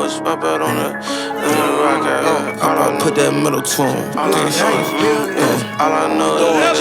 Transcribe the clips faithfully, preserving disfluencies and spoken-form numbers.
a spot out on that. Rock out. All I put that middle to him. All I know, all I know is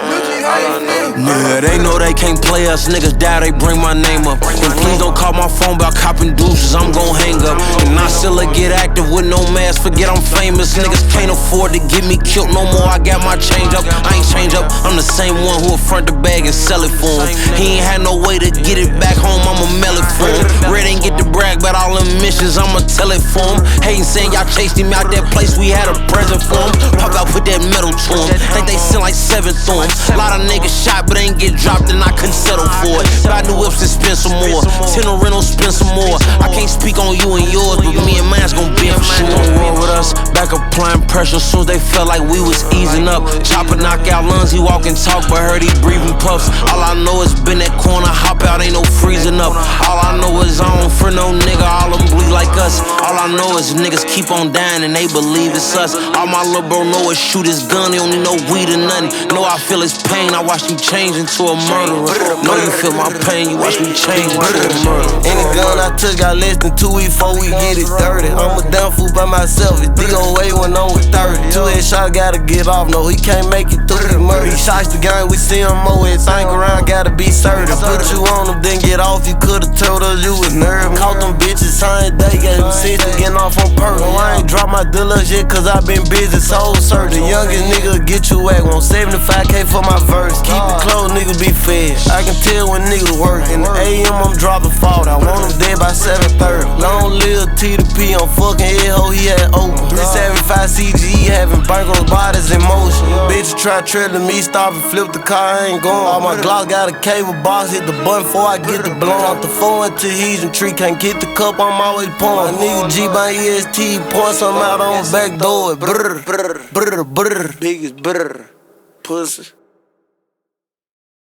nigga, they know they can't play us. Niggas die, they bring my name up. And please don't call my phone about copping deuces, I'm gon' hang up. And I still get active with no mask, forget I'm famous. Niggas can't afford to get me killed no more, I got my change up. I ain't change up, I'm the same one who'll front the bag and sell it for him. He ain't had no way to get it back home, I'ma mail it for him. Red ain't get to brag about all them missions, I'ma tell it for him. Hating saying y'all chased him out that place, we had a present for him. Pop out, put that metal to him. Think they send like seven through him. Lot of niggas shot, but ain't get dropped, and I couldn't settle for it. Buy new whips and spend some more. Ten rentals, spend some more. I can't speak on you and yours, but me and mine's gon' be for sure. Don't roll with us, back applying pressure. Soon as they felt like we was easing up. Chopper knock out lungs, he walk and talk, but heard he breathing puffs. All I know is been that corner, hop out, ain't no freezing up. All I know is I don't for no nigga, all them bleed like us. All I know is niggas keep on dying and they believe it's us. All my little bro know is shoot his gun, he don't need no weed or nothing. Know I feel his pain, I watch him change into a murderer. Know you feel my pain, you watch me change into a murderer. Any gun I touch got less than two weeks before we get it dirty. I'm a dumb fool by myself, it's D O A when I'm with thirty. Two headshots gotta get off, no, he can't make it through the murder. He shots the gang, we see him more, everything around gotta be certain. Put you on him, then get off, you could've told us you was nervous. Caught them bitches, same day, got him sense getting off on purpose. No, I ain't dropped my deluxe yet, cause I been busy, soul searching. The youngest nigga get you at, want seventy-five K for my verse. Keep it close, nigga be fed. I can tell when niggas work. In the A M, I'm dropping fault. I want him dead by seven thirty. Long live T to P, I'm fucking head ho, he had open. This seventy-five C G E having bankroll bodies in motion. Bitch try trailing me, stop and flip the car, I ain't going. All my Glock got a cable box, hit the button before I get the blown. Off the phone into Heesian tree, can't get the cup, I'm always pouring. My nigga G by E S T, point something out on the back door. Brrr, brrr, brrr, brrr, biggest brrr, pussy.